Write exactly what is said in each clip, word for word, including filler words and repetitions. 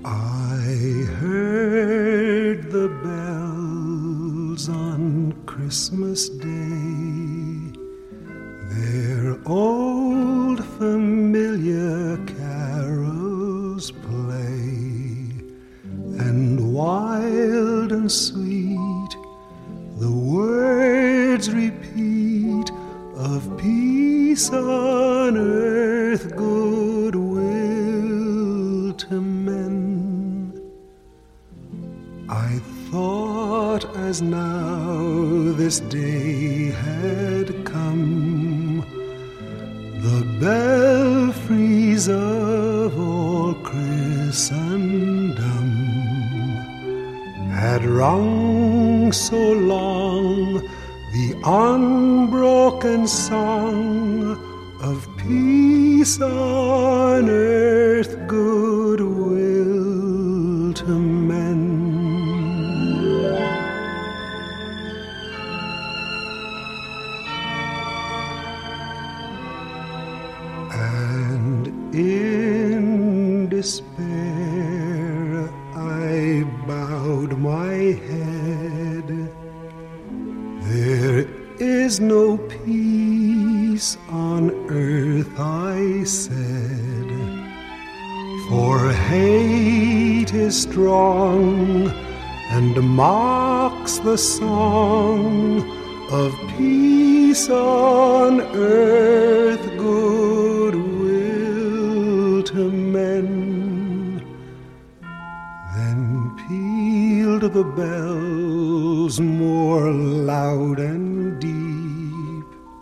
I heard the bells on Christmas Day, their old familiar carols play, and wild and sweet the words repeat of peace on earth, goodwill to men. I thought as now this day had come, the belfries of all Christendom had rung so long the unbroken song of peace on earth, goodwill to men. And in despair I bowed my head. There is no peace on earth, I said, for hate is strong and mocks the song of peace on earth, goodwill to men. Then pealed the bells more loud and deep.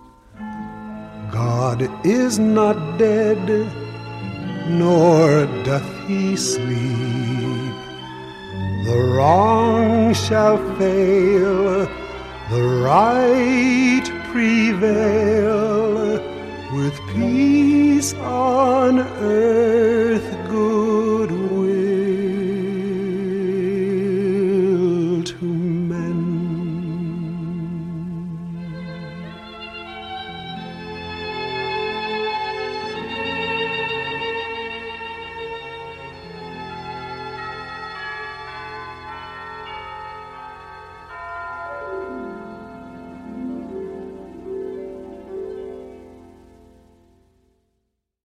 God is not dead, nor doth he sleep. The wrong shall fail, the right prevail, with peace on earth,